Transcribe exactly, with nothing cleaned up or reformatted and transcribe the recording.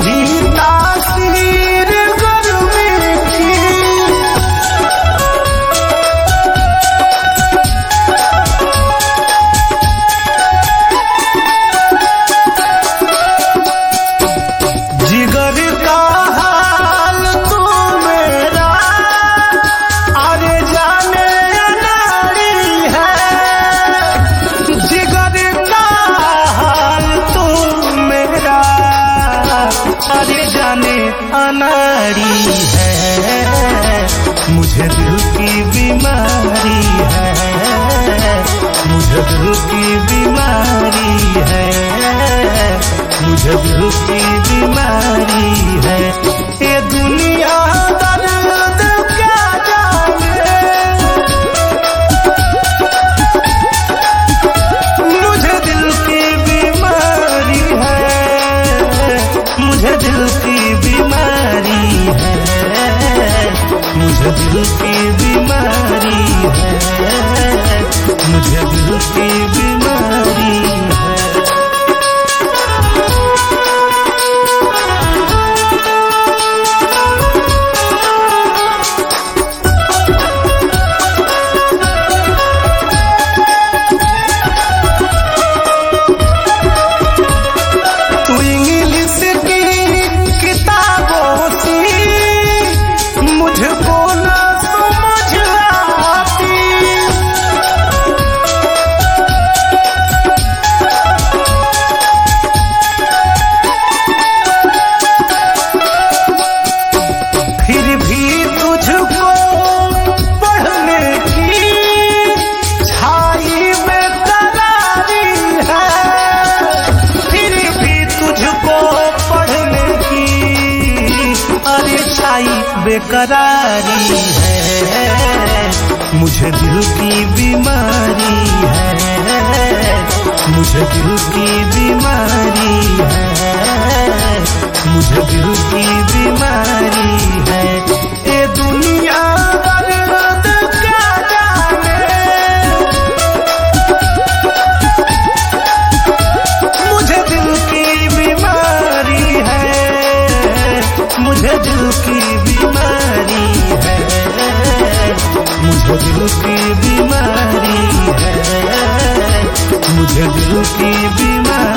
भी तासीर गर्मी की। जिगर का हाल तू मेरा अरे जाने अनाड़ी है। जिगर का हाल तू मेरा अरे जाने अनाड़ी है। मुझे दिल की बीमारी है, मुझे दिल की बीमारी है, मुझे दिल की बीमारी है। ये दुनिया दर्द क्या जाने, मुझे दिल की बीमारी है, मुझे दिल की बीमारी है, मुझे दिल की बीमारी है, मुझे दिल की बीमारी है। बेकरारी है, मुझे दिल की बीमारी है, मुझे दिल की बीमारी है, मुझे दिल की बीमारी है। ये दुनिया दर्द क्या जाने, मुझे दिल की बीमारी है, मुझे दिल की बीमारी है, मुझे दिल की बीमारी है, मुझे दिल की बीमारी